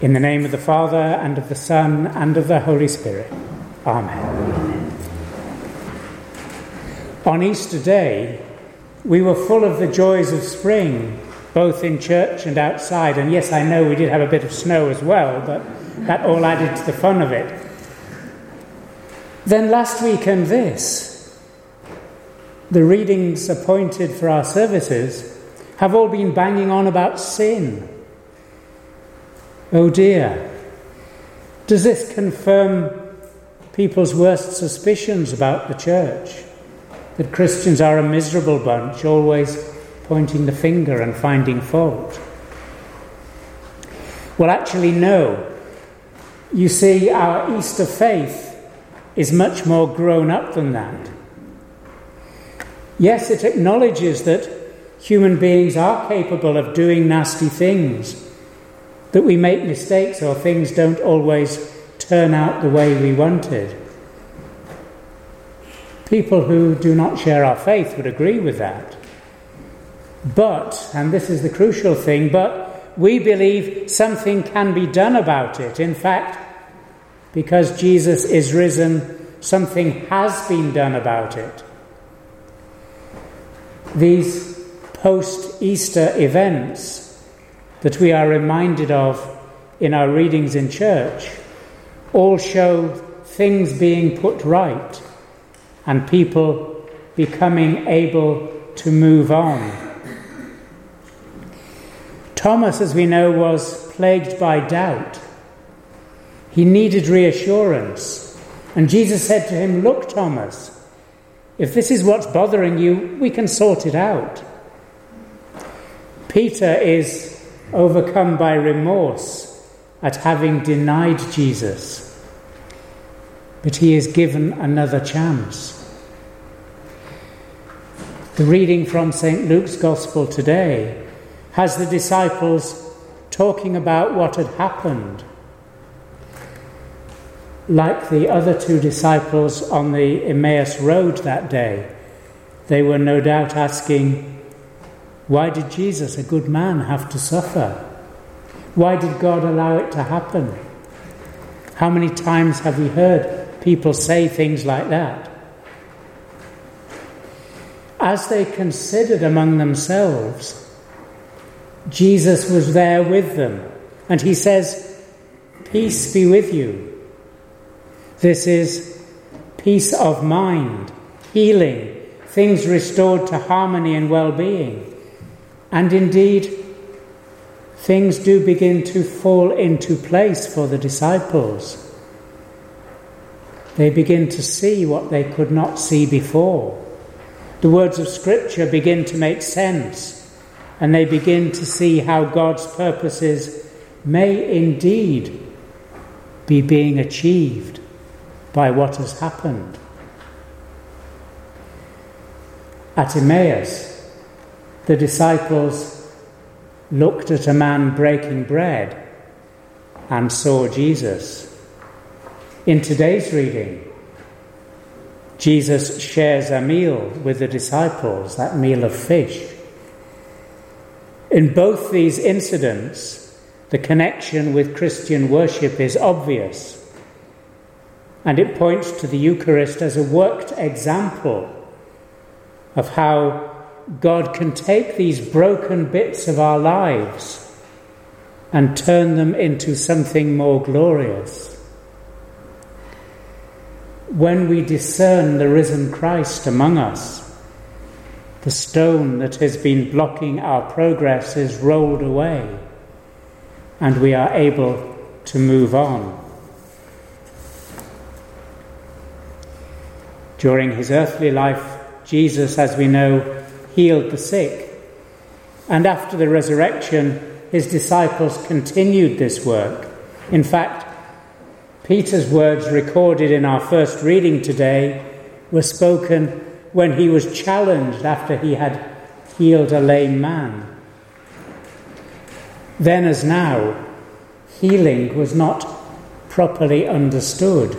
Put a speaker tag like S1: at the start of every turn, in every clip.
S1: In the name of the Father, and of the Son, and of the Holy Spirit. Amen. On Easter Day, we were full of the joys of spring, both in church and outside. And yes, I know we did have a bit of snow as well, but that all added to the fun of it. Then last week and this, the readings appointed for our services have all been banging on about sin. Oh dear, does this confirm people's worst suspicions about the church? That Christians are a miserable bunch, always pointing the finger and finding fault? Well, actually, no. You see, our Easter faith is much more grown up than that. Yes, it acknowledges that human beings are capable of doing nasty things, that we make mistakes or things don't always turn out the way we wanted. People who do not share our faith would agree with that. But, and this is the crucial thing, but we believe something can be done about it. In fact, because Jesus is risen, something has been done about it. These post-Easter events that we are reminded of in our readings in church all show things being put right and people becoming able to move on. Thomas, as we know, was plagued by doubt. He needed reassurance. And Jesus said to him, "Look, Thomas, if this is what's bothering you, we can sort it out." Peter is overcome by remorse at having denied Jesus, but he is given another chance. The reading from St. Luke's Gospel today has the disciples talking about what had happened. Like the other two disciples on the Emmaus Road that day, they were no doubt asking, why did Jesus, a good man, have to suffer? Why did God allow it to happen? How many times have we heard people say things like that? As they considered among themselves, Jesus was there with them, and he says, "Peace be with you." This is peace of mind, healing, things restored to harmony and well-being. And indeed, things do begin to fall into place for the disciples. They begin to see what they could not see before. The words of Scripture begin to make sense, and they begin to see how God's purposes may indeed be being achieved by what has happened. At Emmaus, the disciples looked at a man breaking bread and saw Jesus. In today's reading, Jesus shares a meal with the disciples, that meal of fish. In both these incidents, the connection with Christian worship is obvious, and it points to the Eucharist as a worked example of how God can take these broken bits of our lives and turn them into something more glorious. When we discern the risen Christ among us, the stone that has been blocking our progress is rolled away, and we are able to move on. During his earthly life, Jesus, as we know, healed the sick. And after the resurrection, his disciples continued this work. In fact, Peter's words recorded in our first reading today were spoken when he was challenged after he had healed a lame man. Then as now, healing was not properly understood.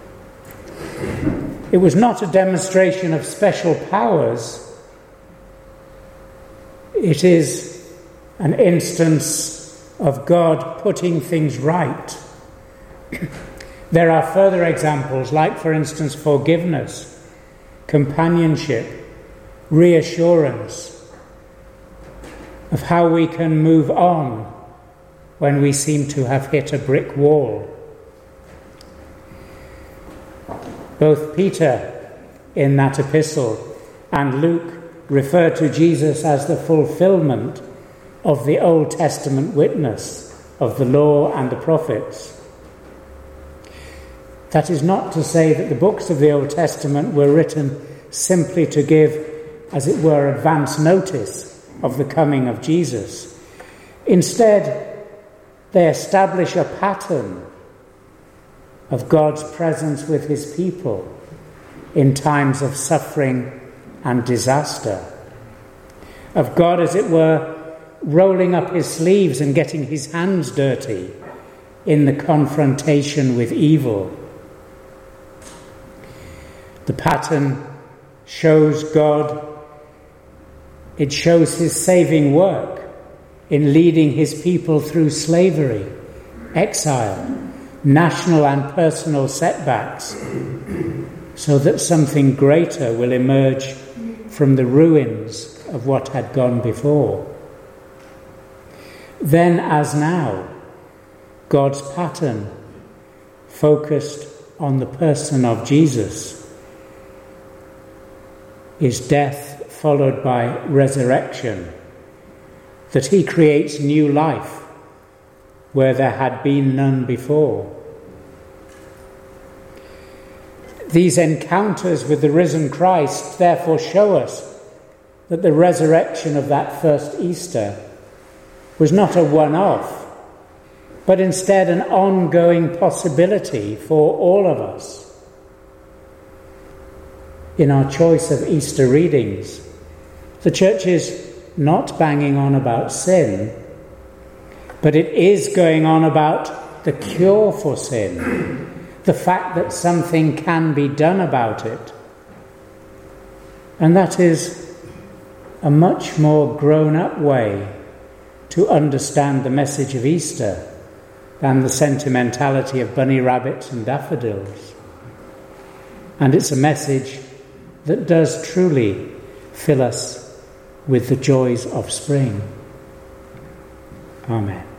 S1: It was not a demonstration of special powers. It is an instance of God putting things right. There are further examples, like, for instance, forgiveness, companionship, reassurance, of how we can move on when we seem to have hit a brick wall. Both Peter in that epistle and Luke refer to Jesus as the fulfillment of the Old Testament witness of the law and the prophets. That is not to say that the books of the Old Testament were written simply to give, as it were, advance notice of the coming of Jesus. Instead, they establish a pattern of God's presence with his people in times of suffering and disaster, of God, as it were, rolling up his sleeves and getting his hands dirty in the confrontation with evil. The pattern shows God, it shows his saving work in leading his people through slavery, exile, national and personal setbacks, so that something greater will emerge from the ruins of what had gone before. Then, as now, God's pattern focused on the person of Jesus is death followed by resurrection, that he creates new life where there had been none before. These encounters with the risen Christ therefore show us that the resurrection of that first Easter was not a one-off, but instead an ongoing possibility for all of us. In our choice of Easter readings, the Church is not banging on about sin, but it is going on about the cure for sin, the fact that something can be done about it. And that is a much more grown-up way to understand the message of Easter than the sentimentality of bunny rabbits and daffodils. And it's a message that does truly fill us with the joys of spring. Amen.